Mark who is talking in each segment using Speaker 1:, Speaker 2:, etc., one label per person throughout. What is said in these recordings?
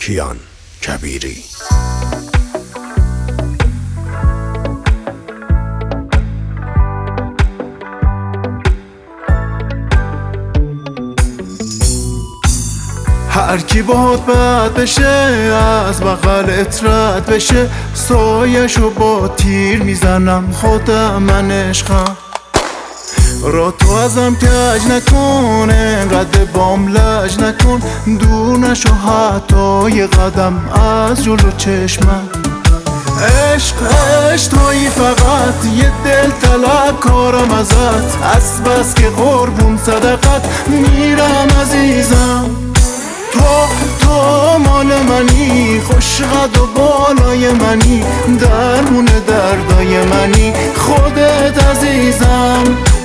Speaker 1: کیان کبیری.
Speaker 2: هر کی باهات بد بشه از بغلت رد بشه، سایشو با تیر میزنم خودم من عشقم. را تو ازم کج نکن، انقدر بام لج نکن، دور نشو حتی یه قدم از جلو چشمم. عشق تویی فقط، یه دل طلبکارم ازت، از بس که قربون صدقت میرم عزیزم. تو مال منی، خوش قد و بالای منی، درمون دردای منی، خودت عزیزم.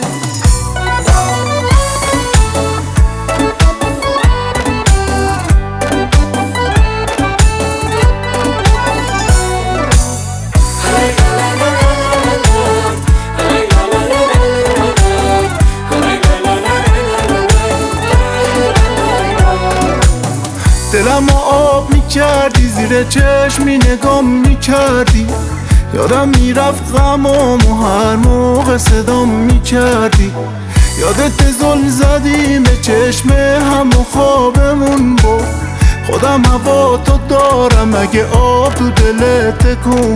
Speaker 2: دلم آب میکردی، زیر چشمی نگام میکردی، یادم میرفت غمامو هر موقع صدام میکردی. یادت ظلم زدیم به چشم هم و خوابمون برد، خودم هوا تو دارم اگه آب تو دلت تکون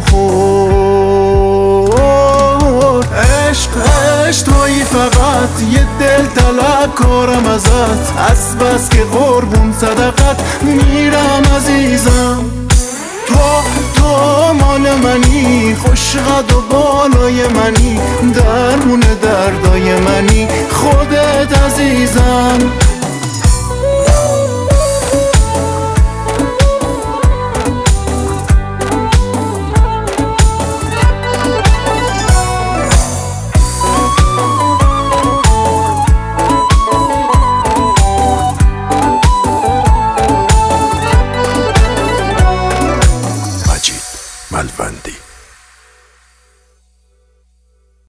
Speaker 2: خورد. عشق تویی فقط، یه دل طلبکارم ازت، از بس که قربون صدقت میرم عزیزم. تو مال منی، خوش قد و بالای منی، درمون دردای منی، خودت عزیزم.